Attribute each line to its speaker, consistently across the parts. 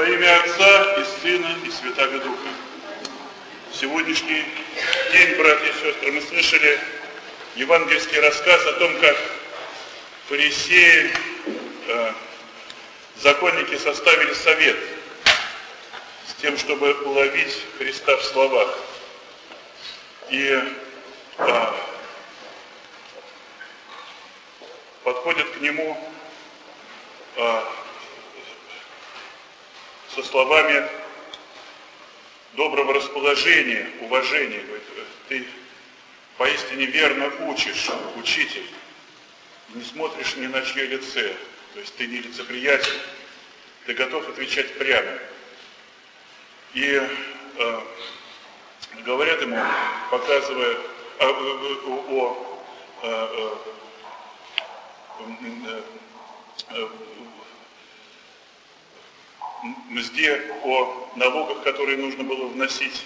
Speaker 1: имя Отца и Сына и Святаго Духа. Сегодняшний день, братья и сестры, мы слышали евангельский рассказ о том, как фарисеи, законники составили совет с тем, чтобы уловить Христа в словах. И подходят к нему со словами доброго расположения, уважения. Говорит: ты поистине верно учишь, учитель, не смотришь ни на чье лице, то есть ты не лицеприятен, ты готов отвечать прямо. И говорят ему, показывая мзде, о налогах, которые нужно было вносить,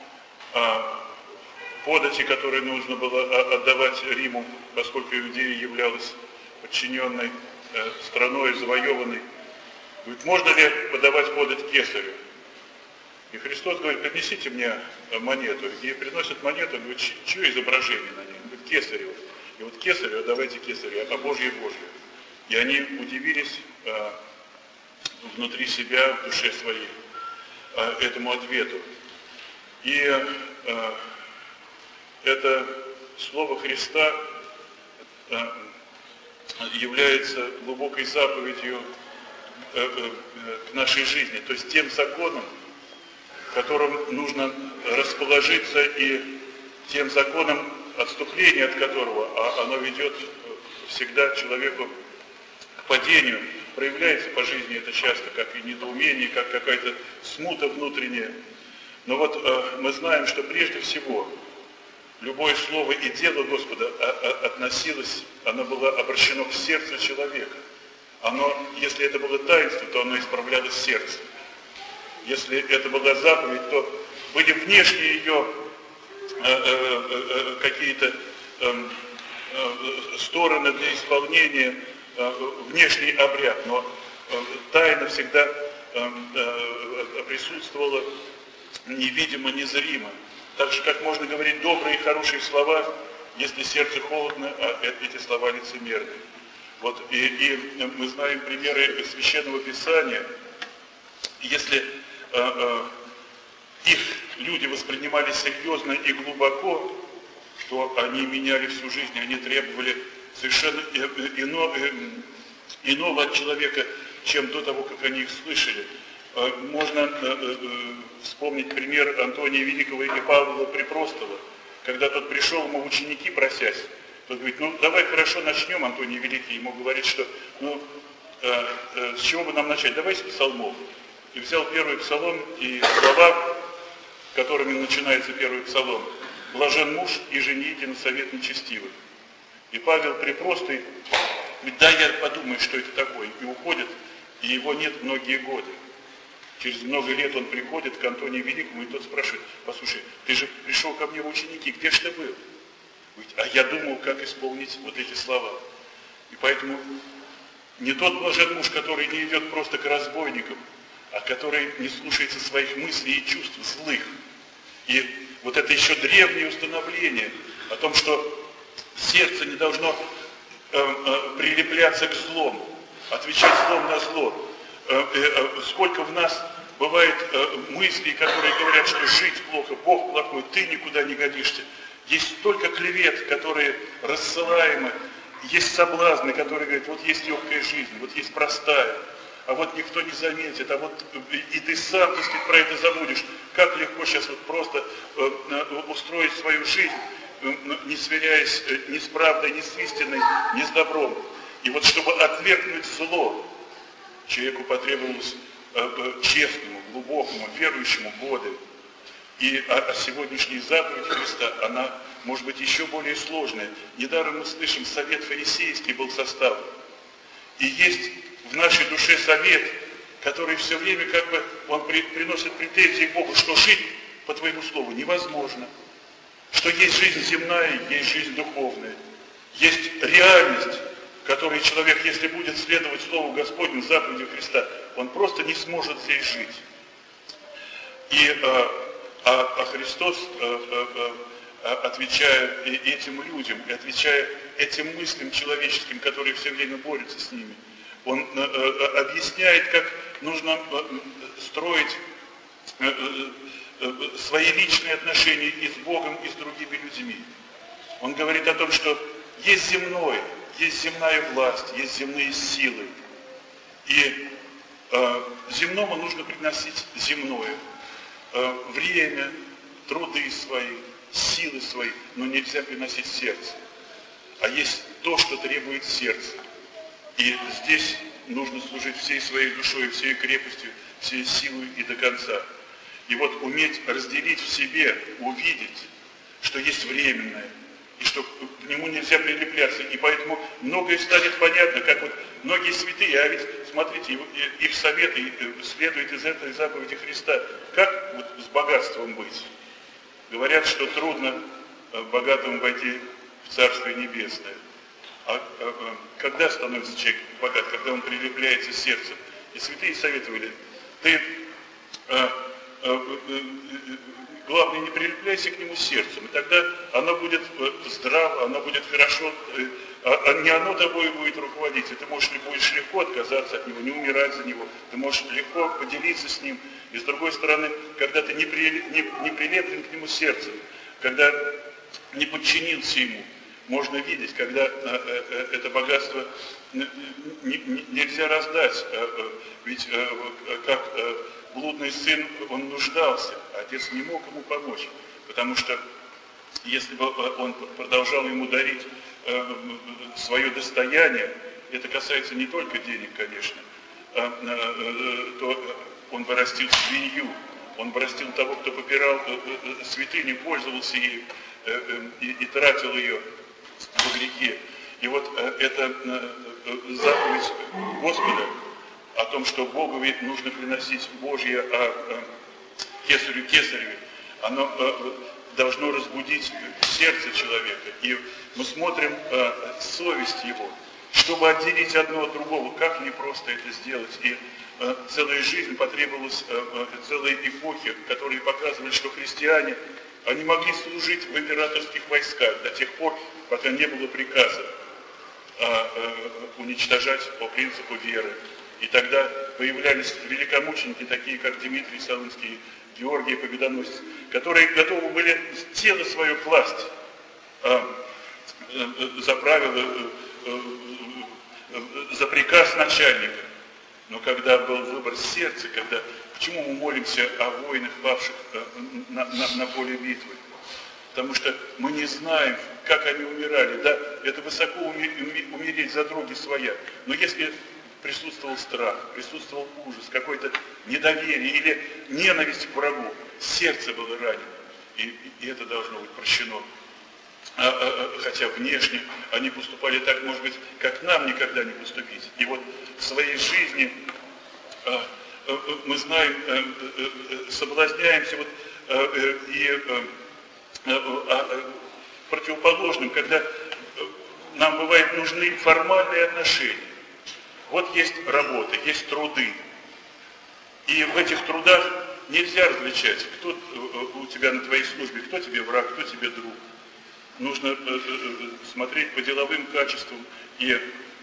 Speaker 1: подати, которые нужно было отдавать Риму, поскольку Иудея являлась подчиненной страной, завоеванной. Говорит: можно ли подавать подать кесарю? И Христос говорит: принесите мне монету. И приносят монету, он говорит: чье изображение на ней? Он говорит: кесарево. И вот кесарю отдавайте кесарю, а Божье Божье. И они удивились внутри себя, в душе своей, этому ответу. И это слово Христа является глубокой заповедью к нашей жизни, то есть тем законом, которым нужно расположиться, и тем законом, отступление от которого, оно ведет всегда человеку к падению. Проявляется по жизни это часто как и недоумение, как какая-то смута внутренняя. Но вот мы знаем, что прежде всего любое слово и дело Господа относилось, оно было обращено к сердцу человека. Оно, если это было таинство, то оно исправлялось сердцем. Если это была заповедь, то были внешние ее какие-то стороны для исполнения, внешний обряд, но тайна всегда присутствовала невидимо, незримо. Так же, как можно говорить добрые и хорошие слова, если сердце холодно, а эти слова лицемерны. Вот, и мы знаем примеры Священного Писания. Если их люди воспринимали серьезно и глубоко, то они меняли всю жизнь, они требовали совершенно иного от человека, чем до того, как они их слышали. Можно вспомнить пример Антония Великого и Павла Препростова, когда тот пришел, ему ученики просясь. Тот говорит: ну давай хорошо начнем, Антоний Великий ему говорит, что с чего бы нам начать, давай с псалмов. И взял первый псалом и слова, которыми начинается первый псалом: блажен муж и жените на совет нечестивых. И Павел Препростый говорит: да, я подумаю, что это такое. И уходит, и его нет многие годы. Через много лет он приходит к Антонию Великому, и тот спрашивает: послушай, ты же пришел ко мне в ученики, где ж ты был? Говорит: а я думал, как исполнить вот эти слова. И поэтому не тот блажен муж, который не идет просто к разбойникам, а который не слушается своих мыслей и чувств злых. И вот это еще древнее установление о том, что сердце не должно прилепляться к злому, отвечать злом на зло. Сколько в нас бывает мыслей, которые говорят, что жить плохо, Бог плохой, ты никуда не годишься. Есть столько клевет, которые рассылаемы, есть соблазны, которые говорят: вот есть легкая жизнь, вот есть простая, а вот никто не заметит, а вот и ты сам, так сказать, про это забудешь. Как легко сейчас вот просто устроить свою жизнь, не сверяясь ни с правдой, ни с истиной, ни с добром. И вот чтобы отвергнуть зло, человеку потребовалось честному, глубокому, верующему годы. И сегодняшняя заповедь Христа, она может быть еще более сложная. Недаром мы слышим, совет фарисейский был составлен. И есть в нашей душе совет, который все время как бы он приносит претензии к Богу, что жить по твоему слову невозможно. Что есть жизнь земная, есть жизнь духовная. Есть реальность, в которой человек, если будет следовать Слову Господню, заповедям Христа, он просто не сможет здесь жить. И Христос, отвечая этим людям, и отвечая этим мыслям человеческим, которые все время борются с ними, он объясняет, как нужно строить свои личные отношения и с Богом, и с другими людьми. Он говорит о том, что есть земное, есть земная власть, есть земные силы. И земному нужно приносить земное. Время, труды свои, силы свои, но нельзя приносить сердце. А есть то, что требует сердца. И здесь нужно служить всей своей душой, всей крепостью, всей силой и до конца. И вот уметь разделить в себе, увидеть, что есть временное, и что к нему нельзя прилепляться. И поэтому многое станет понятно, как вот многие святые, а ведь, смотрите, их советы следуют из этой заповеди Христа. Как вот с богатством быть? Говорят, что трудно богатому войти в Царствие Небесное. А когда становится человек богат? Когда он прилепляется сердцем. И святые советовали, ты главное, не прилепляйся к нему сердцем, и тогда оно будет здраво, оно будет хорошо, не оно тобой будет руководить, и ты будешь легко отказаться от него, не умирать за него, ты можешь легко поделиться с ним. И с другой стороны, когда ты не прилеплен к нему сердцем, когда не подчинился ему, можно видеть, когда это богатство нельзя раздать, ведь как блудный сын, он нуждался, а отец не мог ему помочь, потому что если бы он продолжал ему дарить свое достояние, это касается не только денег, конечно, то он бы растил свинью, он бы растил того, кто попирал святыню, пользовался ею и тратил ее во грехе. И вот эта заповедь Господа о том, что Богу ведь нужно приносить Божье, а кесарю кесареве, оно должно разбудить сердце человека. И мы смотрим совесть его, чтобы отделить одно от другого, как непросто это сделать. И целая жизнь потребовалась, целые эпохи, которые показывали, что христиане, они могли служить в императорских войсках до тех пор, пока не было приказа уничтожать по принципу веры. И тогда появлялись великомученики, такие как Дмитрий Солунский, Георгий Победоносец, которые готовы были тело свое класть за правило, за приказ начальника. Но когда был выбор сердца, почему мы молимся о воинах, павших на поле битвы? Потому что мы не знаем, как они умирали. Да, это высоко умереть за други своя. Но если присутствовал страх, присутствовал ужас, какое-то недоверие или ненависть к врагу, сердце было ранено. И это должно быть прощено. Хотя внешне они поступали так, может быть, как нам никогда не поступить. И вот в своей жизни мы знаем, соблазняемся противоположным, когда нам бывает нужны формальные отношения. Вот есть работа, есть труды. И в этих трудах нельзя различать, кто у тебя на твоей службе, кто тебе враг, кто тебе друг. Нужно смотреть по деловым качествам. И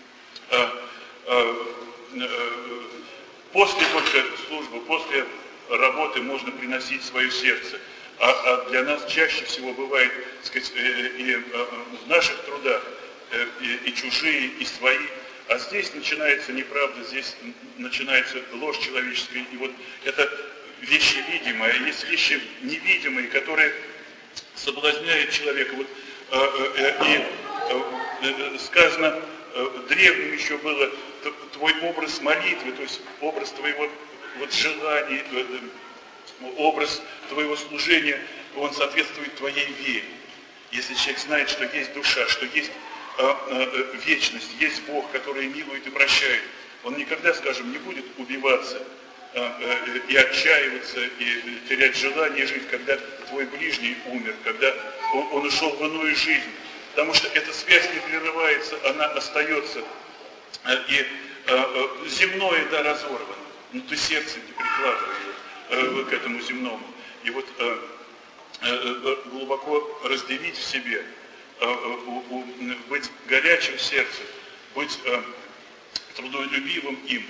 Speaker 1: после только службы, после работы можно приносить свое сердце. А для нас чаще всего бывает, так сказать, и в наших трудах и чужие, и свои. А здесь начинается неправда, здесь начинается ложь человеческая. И вот это вещи видимые, а есть вещи невидимые, которые соблазняют человека. Вот, сказано, древним еще было, твой образ молитвы, то есть образ твоего вот желаний, образ твоего служения, он соответствует твоей вере. Если человек знает, что есть душа, что есть вечность, есть Бог, который милует и прощает, он никогда, скажем, не будет убиваться и отчаиваться, и терять желание жить, когда твой ближний умер, когда он ушел в иную жизнь. Потому что эта связь не прерывается, она остается. И земное, да, разорвано. но ты сердце не прикладывай к этому земному. И вот глубоко разделить в себе, быть горячим сердцем, быть трудолюбивым им,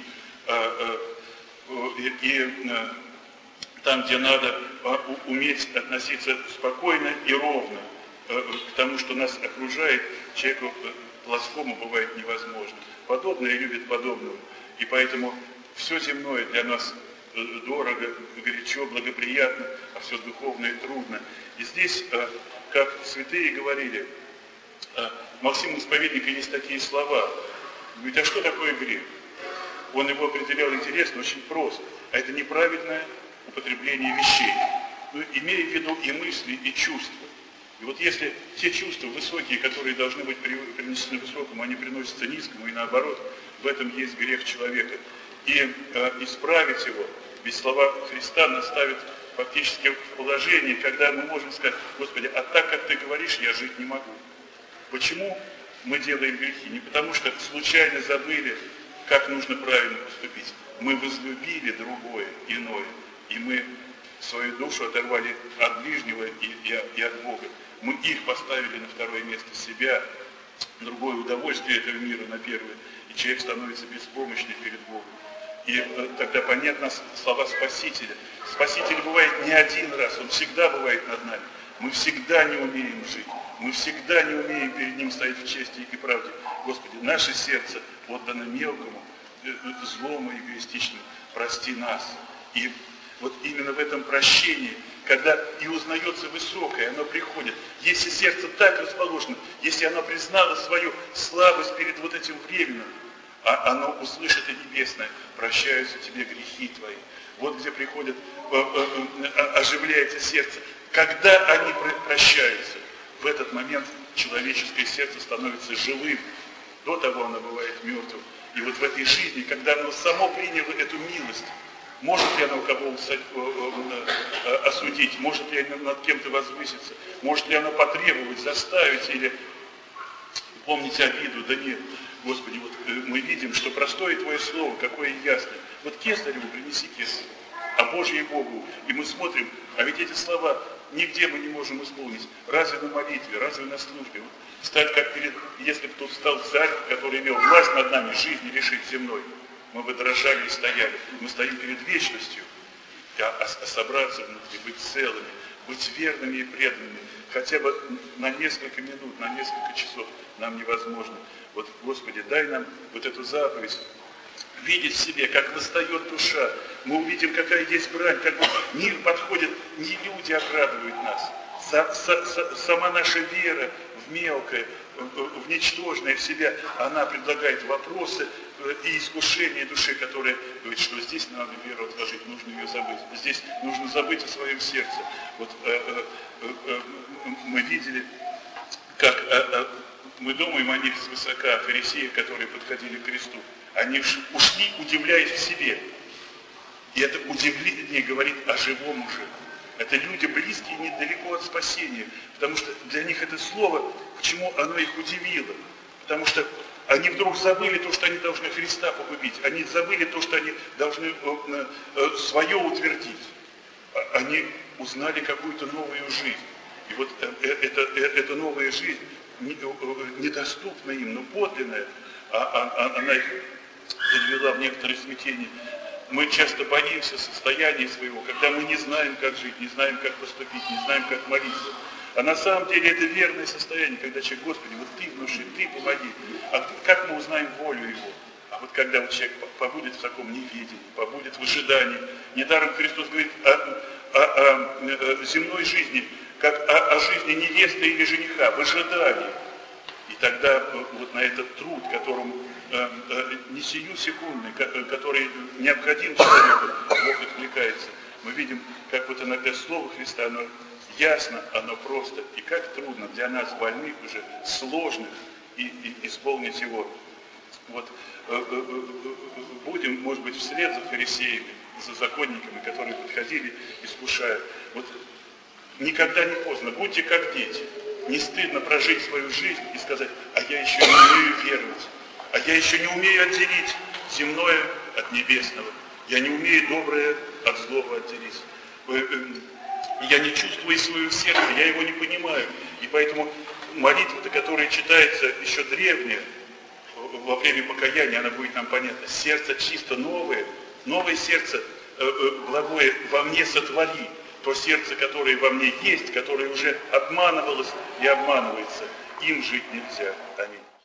Speaker 1: и там, где надо, уметь относиться спокойно и ровно к тому, что нас окружает, человеку плоскому бывает невозможно. Подобное любит подобного. И поэтому все земное для нас дорого, горячо, благоприятно, а все духовное трудно. И здесь, как святые говорили, Максим Исповедника есть такие слова. Говорит, а что такое грех? Он его определял интересно, очень просто. А это неправильное употребление вещей. Ну, имея в виду и мысли, и чувства. И вот если те чувства высокие, которые должны быть принесены высокому, они приносятся низкому, и наоборот, в этом есть грех человека. И исправить его, ведь слова Христа нас ставят фактически в положение, когда мы можем сказать: Господи, а так, как Ты говоришь, я жить не могу. Почему мы делаем грехи? Не потому что случайно забыли, как нужно правильно поступить. Мы возлюбили другое, иное, и мы свою душу оторвали от ближнего и от Бога. Мы их поставили на второе место себя, другое удовольствие этого мира на первое, и человек становится беспомощный перед Богом. И тогда понятны слова Спасителя. Спаситель бывает не один раз, Он всегда бывает над нами. Мы всегда не умеем жить, мы всегда не умеем перед Ним стоять в чести и правде. Господи, наше сердце отдано мелкому, злому, эгоистичному. Прости нас. И вот именно в этом прощении, когда и узнается высокое, оно приходит. Если сердце так расположено, если оно признало свою слабость перед вот этим временем, а оно услышит и небесное: прощаются тебе грехи твои. Вот где приходит, оживляется сердце. Когда они прощаются, в этот момент человеческое сердце становится живым. До того оно бывает мертвым. И вот в этой жизни, когда оно само приняло эту милость, может ли оно кого осудить, может ли оно над кем-то возвыситься, может ли оно потребовать, заставить или помнить обиду? Да нет. Господи, вот мы видим, что простое Твое Слово, какое ясное. Вот Кесареву принеси Кесареву, а Божье Богу. И мы смотрим, а ведь эти слова нигде мы не можем исполнить. Разве на молитве, разве на службе? Вот стать как перед, если бы тут стал царь, который имел власть над нами, жизни решить земной, мы бы дрожали и стояли. Мы стоим перед вечностью. А собраться внутри, быть целыми, быть верными и преданными, хотя бы на несколько минут, на несколько часов нам невозможно. Вот, Господи, дай нам вот эту заповедь, видеть в себе, как восстает душа. Мы увидим, какая есть брань, как мир подходит, не люди окрадывают нас. Сама наша вера в мелкое, в ничтожное в себя, она предлагает вопросы и искушение души, которая говорит, что здесь надо веру отложить, нужно ее забыть. Здесь нужно забыть о своем сердце. Вот мы видели, как мы думаем о них свысока, о фарисеях, которые подходили к кресту. Они ушли, удивляясь в себе. И это удивление говорит о живом уже. Это люди близкие, недалеко от спасения. Потому что для них это слово, почему оно их удивило? Потому что они вдруг забыли то, что они должны Христа погубить. Они забыли то, что они должны свое утвердить. Они узнали какую-то новую жизнь. И вот эта новая жизнь недоступна им, но подлинная. Она их подвела в некоторое смятение. Мы часто боимся состояния своего, когда мы не знаем, как жить, не знаем, как поступить, не знаем, как молиться. А на самом деле это верное состояние, когда человек: Господи, вот Ты внуши, Ты помоги. А как мы узнаем волю Его? А вот когда вот человек побудет в таком неведении, побудет в ожидании. Недаром Христос говорит о земной жизни, как о жизни невесты или жениха, в ожидании. И тогда вот на этот труд, которому не сию секундный, который необходим человеку, Бог откликается. Мы видим, как вот иногда Слово Христа, оно ясно, оно просто, и как трудно для нас, больных уже, сложных, и исполнить его. Вот будем, может быть, вслед за фарисеями, за законниками, которые подходили, искушая. Вот никогда не поздно, будьте как дети. Не стыдно прожить свою жизнь и сказать: а я еще не умею веровать, а я еще не умею отделить земное от небесного. Я не умею доброе от злого отделить. Я не чувствую своего сердца, я его не понимаю. И поэтому молитва, которая читается еще древняя, во время покаяния, она будет нам понятна. Сердце чисто новое, новое сердце благое во мне сотвори. То сердце, которое во мне есть, которое уже обманывалось и обманывается, им жить нельзя. Аминь.